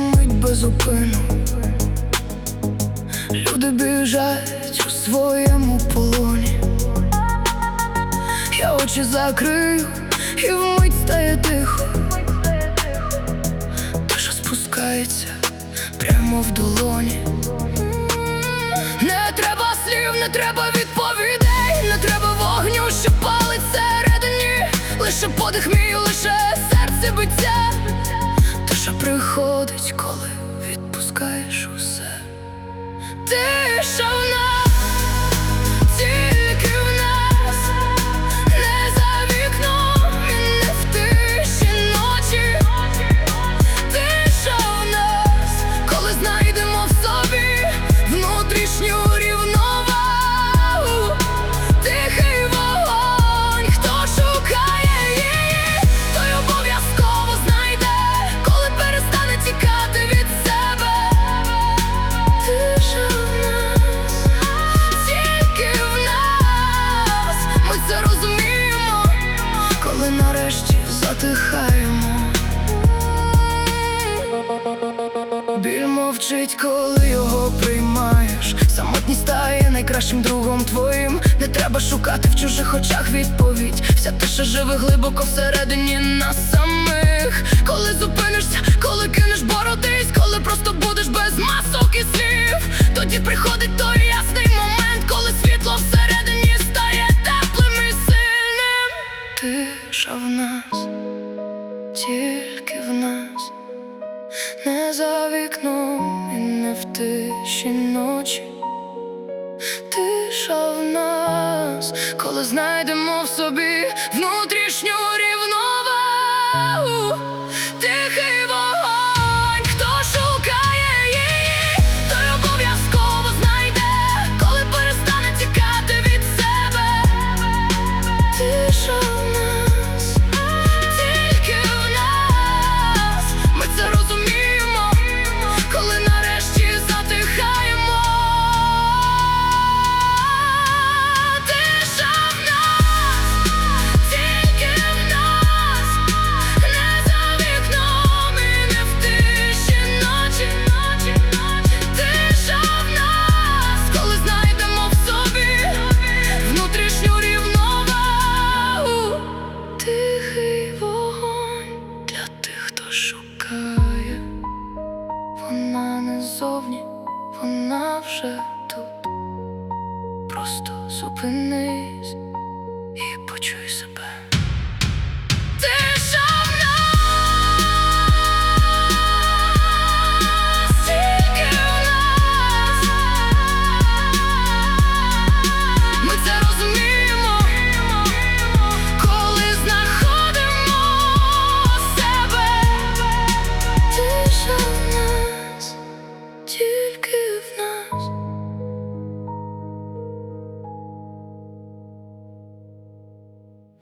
шумить без зупину. Люди біжать у своєму полоні. Я очі закрию, і вмить стає тихо. Тиша спускається прямо в долоні. Не треба слів, не треба відповідей, не треба вогню, що палить всередині. Лише подих мій, лише серце биття. Тиша приходить, коли відпускаєш усе. Тиша в нас, тільки в нас, не за вікном і не в тиші ночі. Тиша в нас, коли знайдемо в собі внутрішню рівновагу. Тихий вогонь, хто шукає її, той обов'язково знайде, коли перестане тікати від себе. Тиша в нас, тільки в нас, ми це розуміємо, коли нарешті затихаємо. Біль мовчить, коли його приймаєш. Самотність стає найкращим другом твоїм. Не треба шукати в чужих очах відповідь. Вся тиша живе глибоко всередині нас самих. Коли зупинишся, коли кинеш боротись, коли просто будеш без масок і слів, тоді приходить той ясний момент, коли світло всередині стає теплим і сильним. Тиша в нас, тільки в нас, не за вікном і не в тиші ночі. Тиша в нас, коли знайдемо в собі внутрішню рівновагу. Тихий вогонь, хто шукає її, той обов'язково знайде, коли перестане тікати від себе. Тиша в нас, тільки в нас, ми це розуміємо, коли нарешті затихаємо. Тиша в нас, тільки в нас, не за вікном і не в тиші ночі. Тиша в нас, коли знайдемо в собі внутрішню рівновагу. Тихий вогонь для тих, хто шукає. Вона не зовні, вона вже тут. Просто зупини.